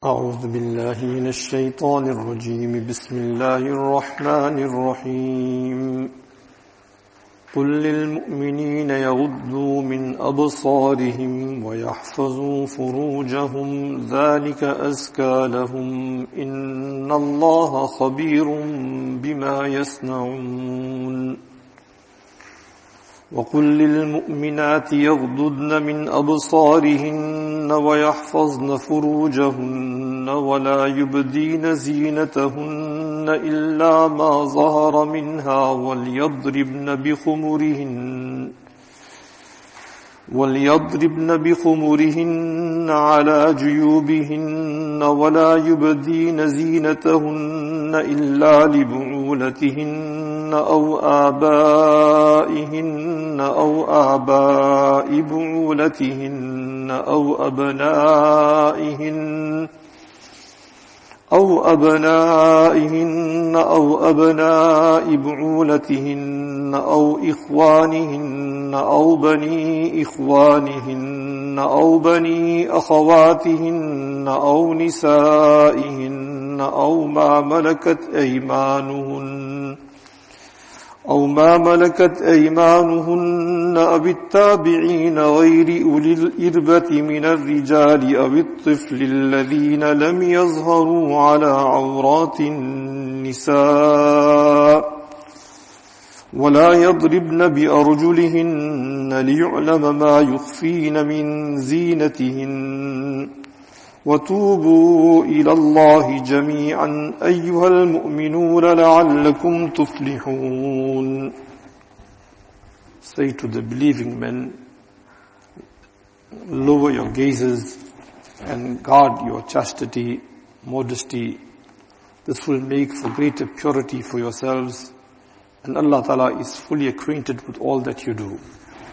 أعوذ بالله من الشيطان الرجيم بسم الله الرحمن الرحيم قل للمؤمنين يغضوا من أبصارهم ويحفظوا فروجهم ذلك أزكى لهم إن الله خبير بما يصنعون وقل للمؤمنات يغضضن من أبصارهن ويحفظن فروجهن ولا يبدين زينتهن إلا ما ظهر منها وليضربن بخمرهن على جيوبهن ولا يبدين زينتهن إلا لبعولتهن أو آبائهن أو آباء بعولتهن أو أبنائهن أو أبناء بعولتهن أو إخوانهن أو بني إخوانهن أو بني أخواتهن أو نسائهن أو ما ملكت أيمانهن أو التابعين غير أولي الإربة من الرجال أو الطفل الذين لم يظهروا على عورات النساء ولا يضربن بأرجلهن ليعلم ما يخفين من زينتهن وتوبوا إلى الله جميعا أيها المؤمنون لعلكم تفلحون. Say to the believing men, lower your gazes and guard your chastity, modesty. This will make for greater purity for yourselves, and Allah Ta'ala is fully acquainted with all that you do.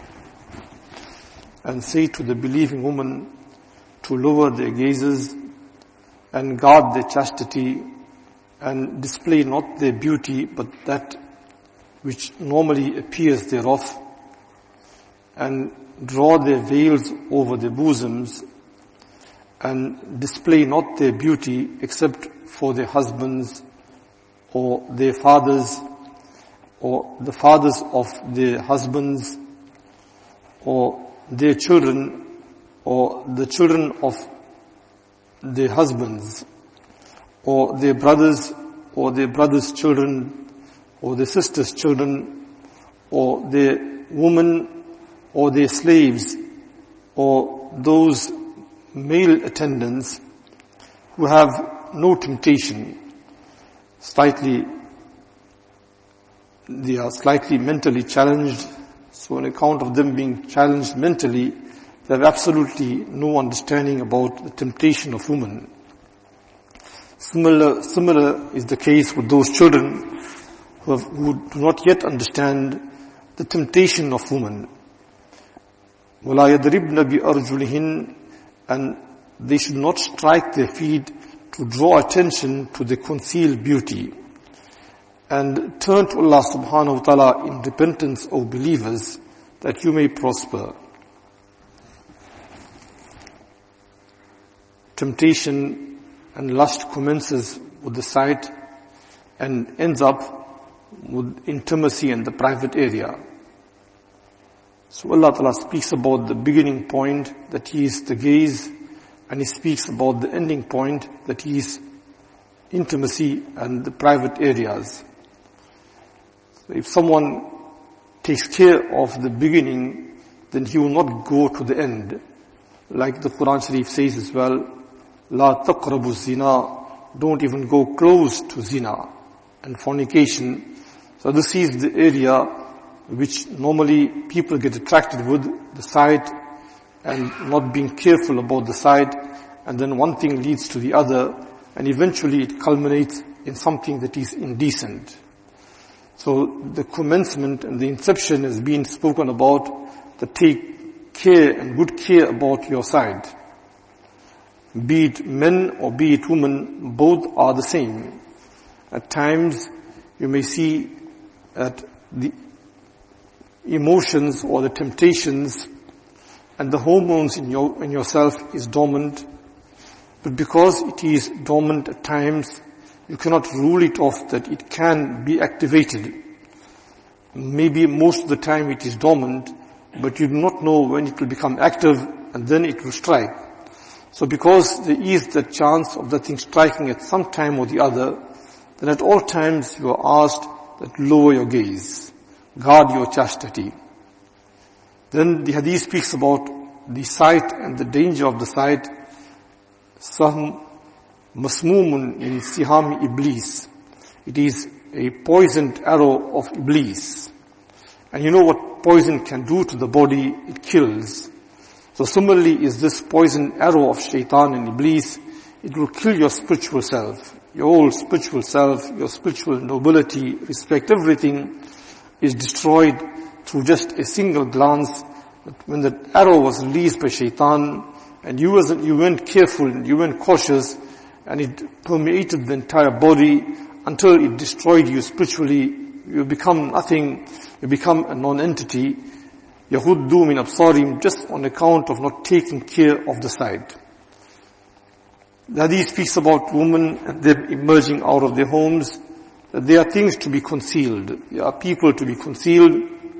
And say to the believing woman to lower their gazes and guard their chastity and display not their beauty but that which normally appears thereof, and draw their veils over their bosoms and display not their beauty except for their husbands or their fathers or the fathers of their husbands or their children or the children of their husbands, or their brothers, or their brothers' children, or their sisters' children, or their women, or their slaves, or those male attendants who have no temptation. They are slightly mentally challenged, so on account of them being challenged mentally, they have absolutely no understanding about the temptation of women. Similar is the case with those children who do not yet understand the temptation of women. وَلَا يَضْرِبْنَ بِأَرْجُلِهِنْ, and they should not strike their feet to draw attention to the concealed beauty. And turn to Allah subhanahu wa ta'ala in repentance, O believers, that you may prosper. Temptation and lust commences with the sight and ends up with intimacy in the private area. So Allah Ta'ala speaks about the beginning point, that He is the gaze, and He speaks about the ending point, that He is intimacy and the private areas. So if someone takes care of the beginning, then he will not go to the end. Like the Quran Sharif says as well, La taqrabu zina, don't even go close to zina and fornication. So this is the area which normally people get attracted with, the sight, and not being careful about the sight, and then one thing leads to the other, and eventually it culminates in something that is indecent. So the commencement and the inception is being spoken about, that take care and good care about your sight. Be it men or be it women, both are the same. At times, you may see that the emotions or the temptations and the hormones in yourself is dormant, But because it is dormant at times, you cannot rule it off that it can be activated. Maybe most of the time it is dormant, but you do not know when it will become active and then it will strike. So because there is the chance of the thing striking at some time or the other, then at all times you are asked that lower your gaze, guard your chastity. Then the hadith speaks about the sight and the danger of the sight. Sahm masmumun in siham iblis. It is a poisoned arrow of Iblis. And you know what poison can do to the body? It kills. So similarly is this poisoned arrow of shaitan and Iblis. It will kill your spiritual self. Your whole spiritual self, your spiritual nobility, respect, everything is destroyed through just a single glance. When the arrow was released by shaitan and you weren't careful, you weren't cautious, and it permeated the entire body until it destroyed you spiritually, you become nothing, you become a non-entity. Yahuddu min absarim, just on account of not taking care of the sight. The hadith speaks about women and them emerging out of their homes, that there are things to be concealed. There are people to be concealed.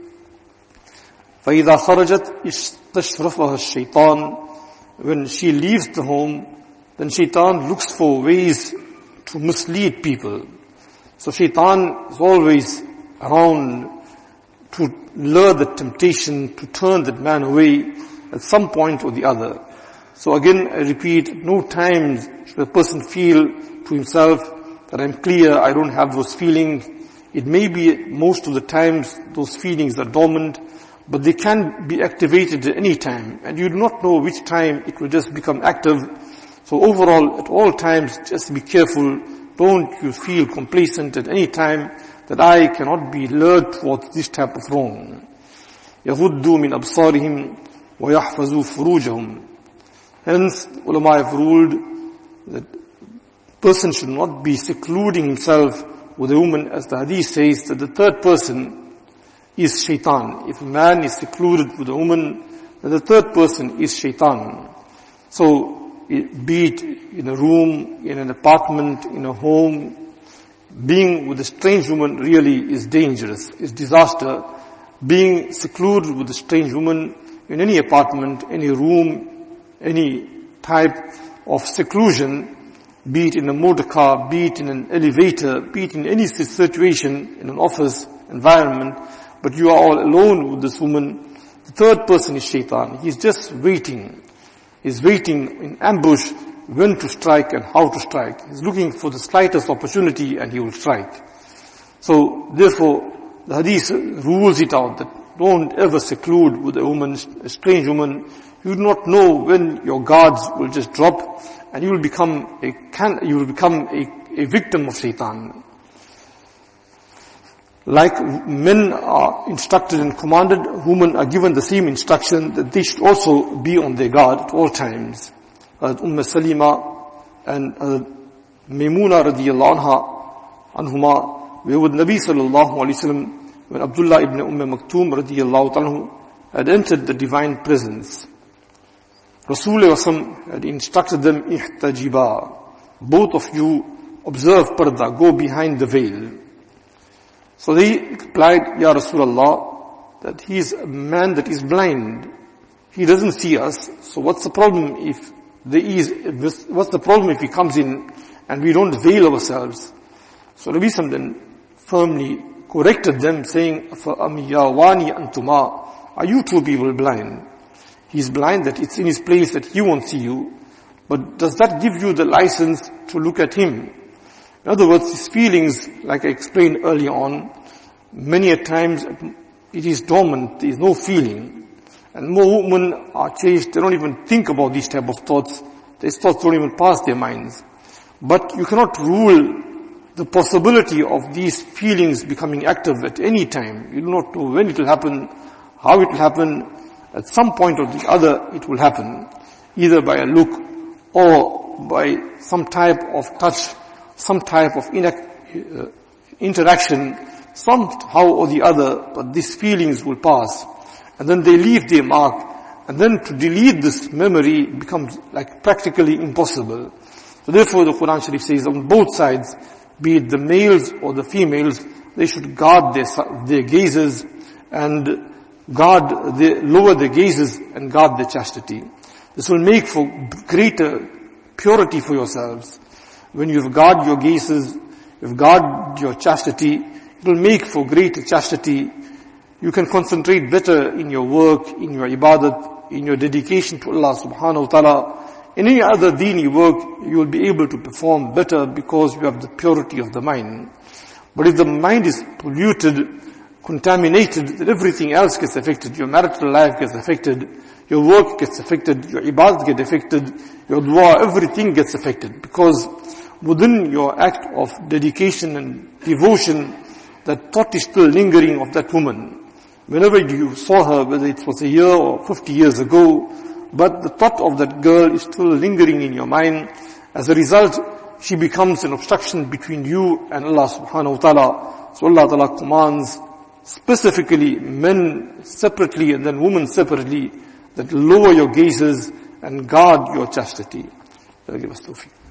فَإِذَا خَرَجَتْ إِشْتَشْرَفَهَا الشَّيْطَانِ. When she leaves the home, then shaitan looks for ways to mislead people. So shaitan is always around to lure the temptation to turn that man away at some point or the other. So again, I repeat, no time should a person feel to himself that I'm clear, I don't have those feelings. It may be most of the times those feelings are dormant, but they can be activated at any time, and you do not know which time it will just become active. So overall, at all times, just be careful. Don't you feel complacent at any time that I cannot be lured towards this type of wrong. يَغُدُّوا مِنْ أَبْصَارِهِمْ وَيَحْفَظُوا فُرُوجَهُمْ. Hence, ulama have ruled that person should not be secluding himself with a woman, as the hadith says that the third person is shaitan. If a man is secluded with a woman, then the third person is shaitan. So, be it in a room, in an apartment, in a home, being with a strange woman really is dangerous, is disaster. Being secluded with a strange woman in any apartment, any room, any type of seclusion, be it in a motor car, be it in an elevator, be it in any situation, in an office environment, but you are all alone with this woman, the third person is shaitan. He's just waiting. He's waiting in ambush when to strike and how to strike. He's looking for the slightest opportunity and he will strike. So therefore, the hadith rules it out that don't ever seclude with a woman, a strange woman. You do not know when your guards will just drop and you will become a victim of shaitan. Like men are instructed and commanded, women are given the same instruction that they should also be on their guard at all times. Salima and Maimuna radiyallahu anhuma were with Nabi sallallahu alayhi wa sallam when Abdullah ibn Maktoum radiyallahu anhu had entered the divine presence. Rasulullah had instructed them, ihtajiba, both of you observe parda, go behind the veil. So they replied, Ya Rasulullah, that he is a man that is blind. He doesn't see us. So what's the problem if what's the problem if he comes in and we don't veil ourselves? So Nabi Sallallahu then firmly corrected them, saying, فَأَمْيَاوَانِ أَنْتُمَا, are you two people blind? He's blind that it's in his place that he won't see you. But does that give you the license to look at him? In other words, his feelings, like I explained earlier on, many a times it is dormant, there is no feeling. And more women are changed, they don't even think about these type of thoughts. These thoughts don't even pass their minds. But you cannot rule the possibility of these feelings becoming active at any time. You do not know when it will happen, how it will happen. At some point or the other, it will happen. Either by a look or by some type of touch, some type of interaction, somehow or the other, but these feelings will pass. And then they leave their mark. And then to delete this memory becomes like practically impossible. So therefore the Quran Sharif says on both sides, be it the males or the females, they should guard their gazes and lower their gazes and guard their chastity. This will make for greater purity for yourselves. When you've guarded your gazes, you've guarded your chastity, it will make for greater chastity. You can concentrate better in your work, in your ibadat, in your dedication to Allah subhanahu wa ta'ala. In any other deeni work, you will be able to perform better because you have the purity of the mind. But if the mind is polluted, contaminated, then everything else gets affected. Your marital life gets affected, your work gets affected, your ibadat gets affected, your dua, everything gets affected. Because within your act of dedication and devotion, that thought is still lingering of that woman. Whenever you saw her, whether it was a year or 50 years ago, but the thought of that girl is still lingering in your mind. As a result, she becomes an obstruction between you and Allah subhanahu wa ta'ala. So Allah ta'ala commands specifically men separately and then women separately that lower your gazes and guard your chastity. Allah give us tawfiq.